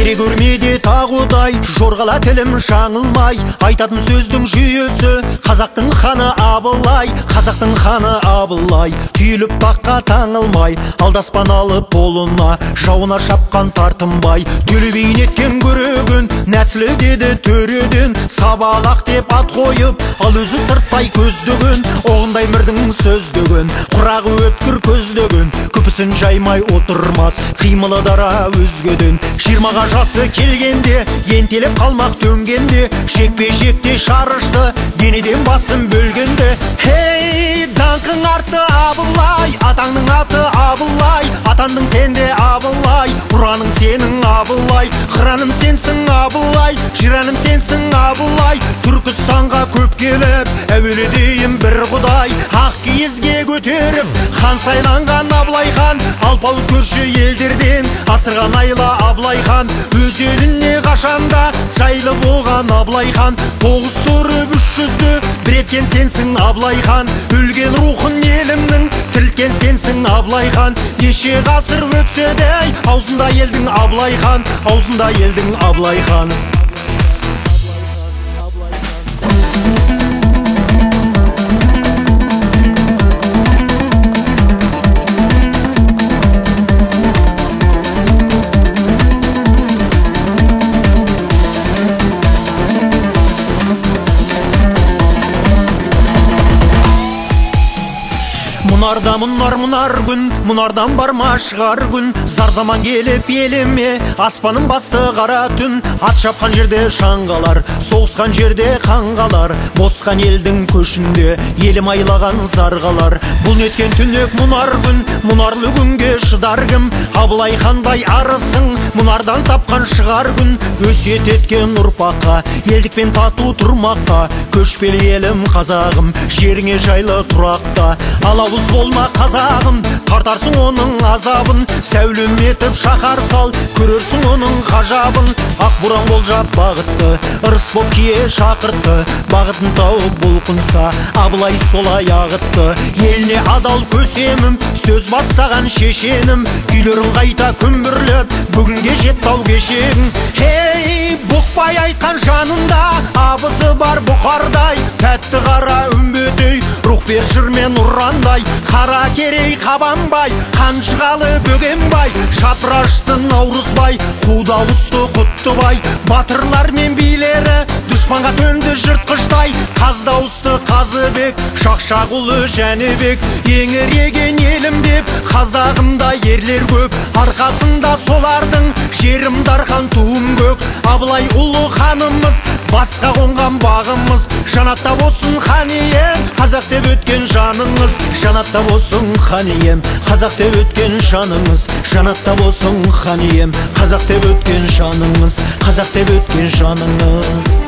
бере көрмеде тағудай, жорғала тілім жаңылмай, айтатын сөздің жүйесі қазақтың ханы Абылай. Қазақтың ханы Абылай, түйіліп таққа таңылмай, алдаспан алып болына, жауына шапқан тартынбай. Төле бейнеткен көрегін, нәсілі деді төреден, сабалақ деп ат қойып, ал өзі сырттай көздігін, оғындай мірдің сөздігін, құрағы өткір көздігін, күпісін жаймай отырмас, қимылы дара өзгеден. Жиырмаға жасы келгенде, ентелеп қалмақ төнгенде, жекпе-жекте шарышты, денеден басын бөлгенде. Хей, даңқың артты Абылай, атаңның аты Абылай, атандың сенде Абылай, ұраның сенің Абылай, қыраным сенсің Абылай, жираным сенсің Абылай. Түркістанға көп келіп, әуелі дейін бір құдай, ақ киізге көтеріп, хан сайланған Абылай хан, алпауыт көрші елдерден асырған айла Абылай хан. Өз еліне қашанда жайлы болған Абылай хан, тоғыз тұрып 300-ді бір еткен сенсің Абылай хан. Өлген рухын елімнің тірілткен сенсің Абылай хан. Неше ғасыр өтсе де аузында елдің Абылай хан, аузында елдің Абылай хан. Мұнарда мұнар күн, мұнардан барма шығар күн, зар заман келіп еліме, аспаның басты қара түн. Ат шапқан жерде шаңғалар, соғысқан жерде қанғалар, босқан елдің көшінде елім айлаған зарғалар. Бұл неткен түнек мұнар күн, мұнарлы күнге шыдар кім? Абылай хандай арысың, мұнардан тапқан шығар күн. Өсиет еткен ұрпаққа, елдікпен тату тұрмаққа, көшпелі елім қазағым, жеріңе жайлы тұрақта. Алауыз болма қазағым, тартарсың оның азабын, сәулем етіп шақар сал, көрерсің оның ғажабын. Ақ буран болжап бағытты, ырыс боп кие шақыртты, бағытын тауып бұлқынса, Абылай солай ағытты. Еліне адал көсемім, сөз бастаған шешенім, күйлерін қайта күмбірлеп, бүгінге жеттау кешегің. Хей, бұқпай айтқан жанында, абызы бар бұқардай, тәтті қара үмбетей, рух бер жырмен ұрандай, қара керей қабанбай, қанжығалы бөгенбай, шапырашты наурызбай, қудауысты құттыбай, батырлар мен билері дұшпанға төнді жыртқыштай, қаздауысты қазыбек, шақшағұлы жәнібек. Еңіреген елім деп қазағымда ерлер көп, арқасында солардың жерім дархан туым көк. Абылай ұлы ханымыз, басқа қонған бағымыз, жанатта болсын хан ием, қазақ деп өткен жаныңыз. Жанатта болсын хан ием, қазақ деп өткен жаныңыз. Жанатта болсын хан ием, қазақ деп өткен жаныңыз. Қазақ деп өткен жаныңыз.